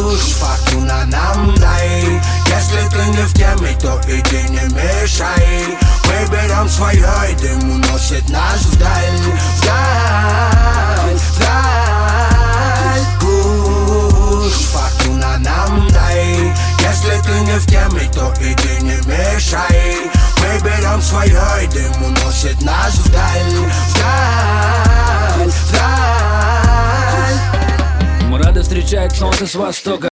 Фортуна нам дай. Если ты не в теме, то иди не мешай. Мы берем свое, и дым уносит нас вдаль. Вдаль, вдаль. Пусть фортуна нам дай. Если ты не в теме, то иди не мешай. Мы берем свое, и дым уносит нас вдаль. Вдаль, вдаль. Мы рады встречать солнце с востока.